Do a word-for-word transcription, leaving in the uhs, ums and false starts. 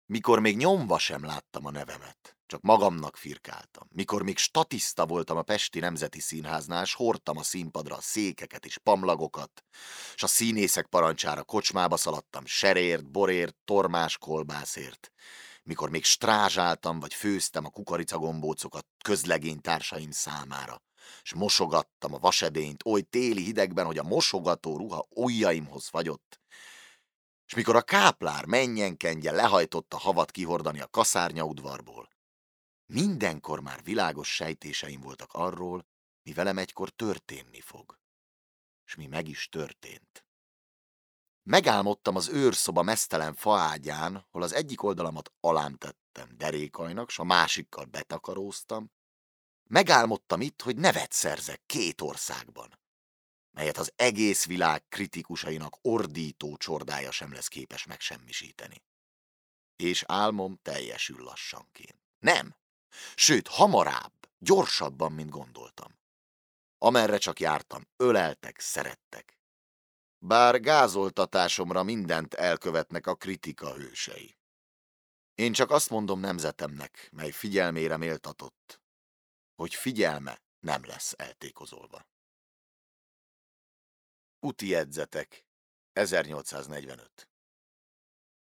Mikor még nyomva sem láttam a nevemet, csak magamnak firkáltam. Mikor még statiszta voltam a Pesti Nemzeti Színháznál, s hordtam a színpadra a székeket és pamlagokat, s a színészek parancsára kocsmába szaladtam serért, borért, tormás kolbászért. Mikor még strázsáltam vagy főztem a kukoricagombócokat közlegénytársaim számára, s mosogattam a vasedényt oly téli hidegben, hogy a mosogató ruha ujjaimhoz fagyott, és mikor a káplár mennyenkendje lehajtotta havat kihordani a kaszárnyaudvarból, mindenkor már világos sejtéseim voltak arról, mi velem egykor történni fog. És mi meg is történt. Megálmodtam az őrszoba meztelen faágyán, hol az egyik oldalamat alám tettem derékajnak, s a másikkal betakaróztam. Megálmodtam itt, hogy nevet szerzek két országban, melyet az egész világ kritikusainak ordító csordája sem lesz képes megsemmisíteni. És álmom teljesül lassanként. Nem, sőt, hamarabb, gyorsabban, mint gondoltam. Amerre csak jártam, öleltek, szerettek. Bár gázoltatásomra mindent elkövetnek a kritika hősei. Én csak azt mondom nemzetemnek, mely figyelmére méltatott, hogy figyelme nem lesz eltékozolva. Úti jegyzetek, ezernyolcszáznegyvenöt.